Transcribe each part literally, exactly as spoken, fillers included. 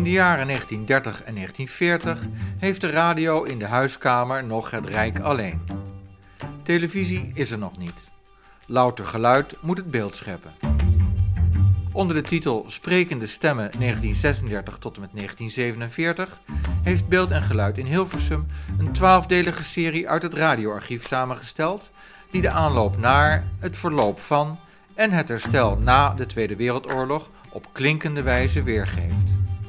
de jaren negentien dertig en negentien veertig heeft de radio in de huiskamer nog het rijk alleen. Televisie is er nog niet. Louter geluid moet het beeld scheppen. Onder de titel Sprekende Stemmen negentien zesendertig tot en met negentien zevenenveertig heeft Beeld en Geluid in Hilversum een twaalfdelige serie uit het radioarchief samengesteld die de aanloop naar, het verloop van en het herstel na de Tweede Wereldoorlog op klinkende wijze weergeeft.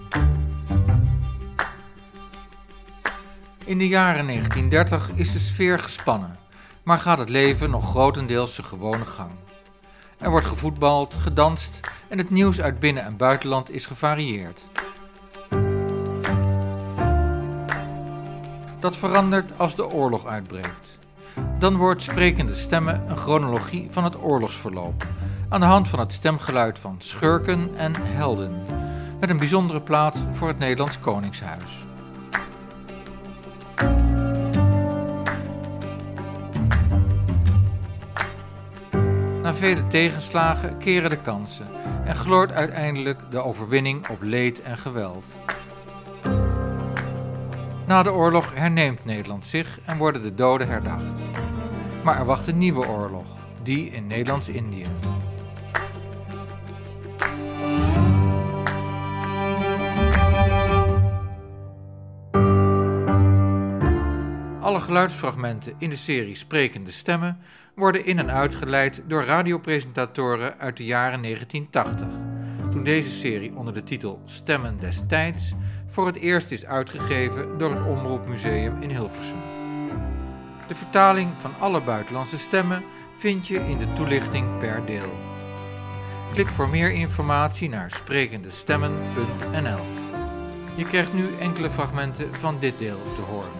In de jaren negentien dertig is de sfeer gespannen, maar gaat het leven nog grotendeels zijn gewone gang. Er wordt gevoetbald, gedanst en het nieuws uit binnen- en buitenland is gevarieerd. Dat verandert als de oorlog uitbreekt. Dan wordt Sprekende Stemmen een chronologie van het oorlogsverloop, aan de hand van het stemgeluid van schurken en helden, met een bijzondere plaats voor het Nederlands Koningshuis. Na vele tegenslagen keren de kansen en gloort uiteindelijk de overwinning op leed en geweld. Na de oorlog herneemt Nederland zich en worden de doden herdacht. Maar er wacht een nieuwe oorlog, die in Nederlands-Indië. Alle geluidsfragmenten in de serie Sprekende Stemmen worden in- en uitgeleid door radiopresentatoren uit de jaren negentien tachtig, toen deze serie onder de titel Stemmen des Tijds voor het eerst is uitgegeven door het Omroepmuseum in Hilversum. De vertaling van alle buitenlandse stemmen vind je in de toelichting per deel. Klik voor meer informatie naar sprekendestemmen punt n l. Je krijgt nu enkele fragmenten van dit deel te horen.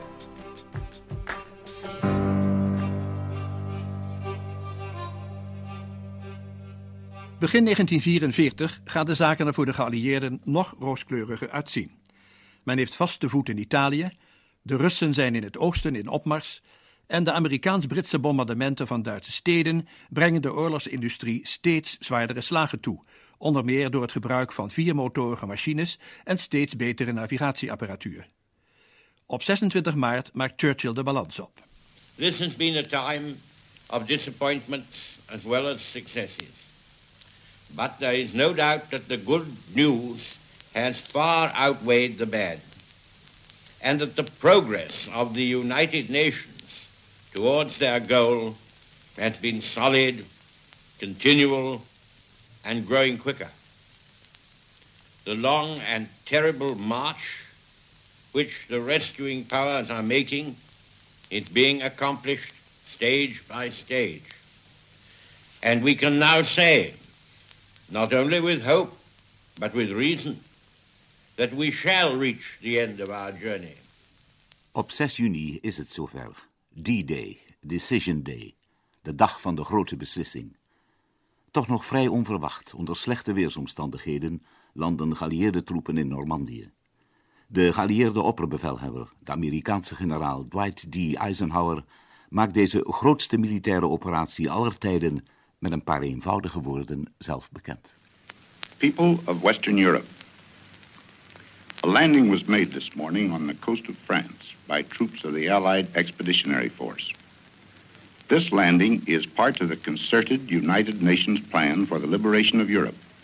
Begin negentien vierenveertig gaan de zaken er voor de geallieerden nog rooskleuriger uitzien. Men heeft vaste voet in Italië, de Russen zijn in het oosten in opmars en de Amerikaans-Britse bombardementen van Duitse steden brengen de oorlogsindustrie steeds zwaardere slagen toe, onder meer door het gebruik van viermotorige machines en steeds betere navigatieapparatuur. Op zesentwintig maart maakt Churchill de balans op. This has been a time of disappointments as well as successes. But there is no doubt that the good news has far outweighed the bad, and that the progress of the United Nations towards their goal has been solid, continual, and growing quicker. The long and terrible march which the rescuing powers are making is being accomplished stage by stage. And we can now say, not only with hope, but with reason, that we shall reach the end of our journey. Op zes juni is het zover. D-Day, Decision Day, de dag van de grote beslissing. Toch nog vrij onverwacht, onder slechte weersomstandigheden, landen geallieerde troepen in Normandië. De geallieerde opperbevelhebber, de Amerikaanse generaal Dwight D. Eisenhower, maakt deze grootste militaire operatie aller tijden met een paar eenvoudige woorden zelf bekend. People of Western Europe. A landing was made this morning on the coast of France by troops of the Allied Expeditionary Force. This landing is part of the concerted United Nations plan for the liberation of Europe.